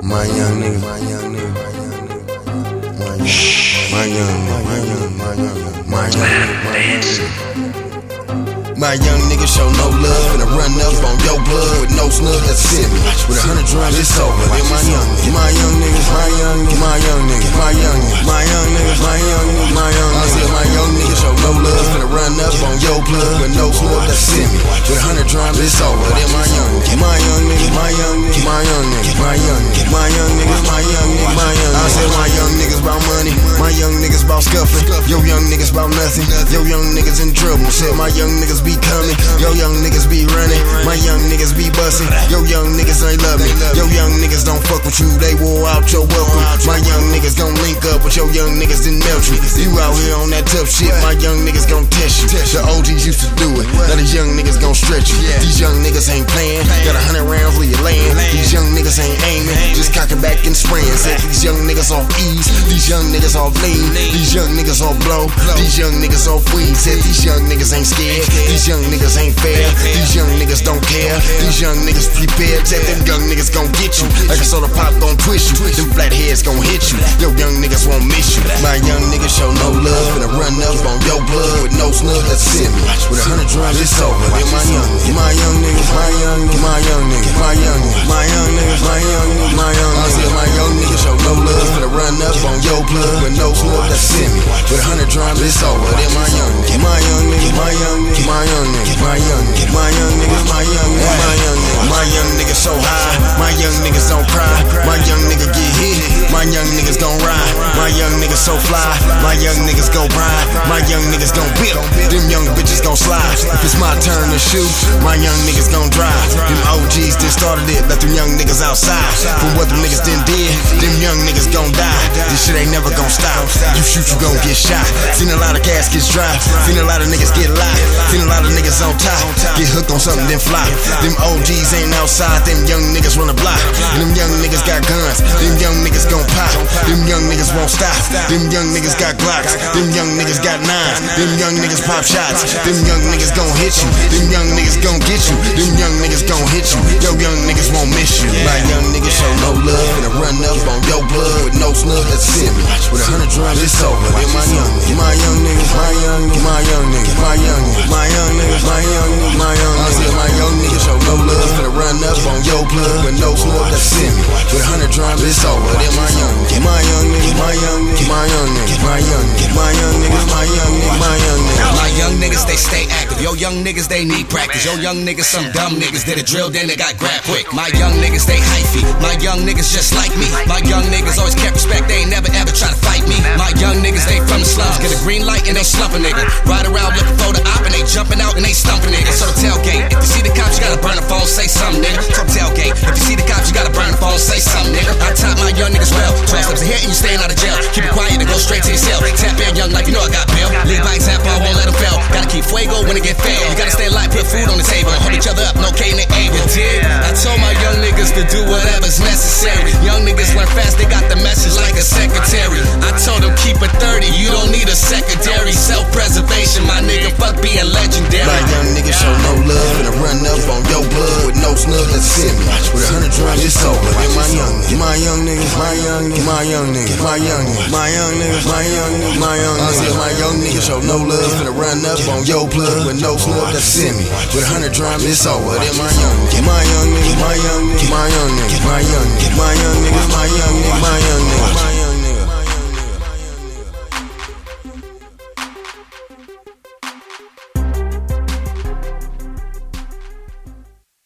My young niggas, my young niggas show no love and I run up on your blood with no snug that's send me. With 100 drums, it's over. Then my young niggas, my young niggas, my young niggas, my young niggas, my young niggas, my young niggas, my young niggas, my young niggas. I said my young niggas show no love and I run up on your blood with no snug that's send me. With 100 drums, it's over. Then my young niggas, my young niggas, my young niggas, my young niggas, my young niggas, my young niggas, my young niggas, my young niggas. I said my young niggas bout money, my young niggas bout scuffing, yo young niggas bout nothing, yo young niggas in trouble. Said my young niggas be coming, yo young niggas be running, my young niggas be busting, yo young niggas ain't love me, yo young niggas don't fuck with you, they wore out your welcome. My young niggas gon' link up with your young niggas and melt you. You out here on that tough shit, my young niggas gon' test you. The OGs used to do it, now these young niggas gon' stretch you. These young niggas ain't playing, got 100 rounds where you laying. These young niggas ain't aiming, just cocking back and spraying. Said these young niggas off ease, these young niggas off lean, these young niggas off blow, these young niggas off weed. Said these young niggas ain't scared, these young niggas ain't fair, these young niggas don't care, these young niggas prepared. Said them young niggas gon' get you, like a soda pop gon' twist you, them flat heads gon' hit you, yo young niggas won't miss you. My young niggas show no love and I run up on your blood with no snug that's send me. With 100 drums, it's over. Then my young niggas, my young niggas, my young niggas, my young niggas, my young niggas, my young niggas, my young niggas, my young niggas. I said my young niggas show no love and I run up on your blood with no snug that's send me. With 100 drums, it's over. Then my young niggas, my young niggas, my young niggas, my young niggas, my young niggas, my young niggas, my young niggas, my young niggas. My young niggas so high, my young niggas don't cry. My young nigga get hit, my young niggas gon' ride. My young niggas so fly, my young niggas gon' ride. My young niggas gon' whip, them young bitches gon' slide. If it's my turn to shoot, my young niggas gon' drive. Them OGs that started it, let them young niggas outside. From what them niggas done did, them young niggas gon' die. This shit ain't never gon' stop. You shoot, you gon' get shot. Seen a lot of caskets dry, seen a lot of niggas get locked, seen a lot of niggas on top, get hooked on something then fly. Them OGs ain't outside, them young niggas run the block. And them young niggas got guns, them young niggas gon' pop. Them young niggas won't stop, them young niggas got Glocks, them young niggas got nines, them young niggas pop shots, them young niggas gon' hit you, them young niggas gon' get you, them young niggas gon' hit you, yo young niggas won't miss you. My young niggas show no love and I run up on your blood with no snug that's send me. With 100 drums, it's over. Then my young niggas, my young niggas, my young niggas, my young niggas, my young niggas, my young niggas, my young niggas, my young niggas. I said my young niggas show no love and I run up on your blood with no snug that's send me. With 100 drums, it's over. Then my young niggas, my young niggas, my young niggas, my young niggas, my young niggas, my young niggas, my young niggas, my young niggas. My young niggas, they stay active. Yo young niggas, they need practice. Yo young niggas, some dumb niggas did a drill, then they got grabbed quick. My young niggas, they hyphy. My young niggas just like me. My young niggas always kept respect, they ain't never ever try to fight me. My young niggas, they from the slums, get a green light and they slump a nigga. Ride around looking for the op and they jumping out and they stumping nigga. So the tailgate, if you see the cops, you gotta burn the phone, say something nigga. So tailgate, if you see the cops, you gotta burn the phone, say something nigga. I top my young niggas well, 12 steps ahead and you staying out of jail. Keep it quiet and go straight to your cell. Tap in young like you know I got bail. Lead by example, I won't let them fail. Gotta keep fuego when it get fail. You gotta stay alive, put food on the table, hold each other up, no K and A. You dig? I told my young niggas to do whatever's necessary. Young niggas learn fast, they got the message like a secretary. I told them keep it 30, you don't need a secondary. Self-preservation, my nigga, fuck being legendary. My young niggas show no love and I run up on your blood with no snug that's send me. With 100 drums, it's over. Then my young niggas, my young niggas, my young niggas, my young niggas, my young niggas, my young niggas, my young niggas, my young niggas. I said my young niggas show no love and I run up on your blood with no snug that's send me. With 100 drums, it's over. Then my young niggas, my young niggas, my young niggas, my young niggas, my young niggas, my young niggas,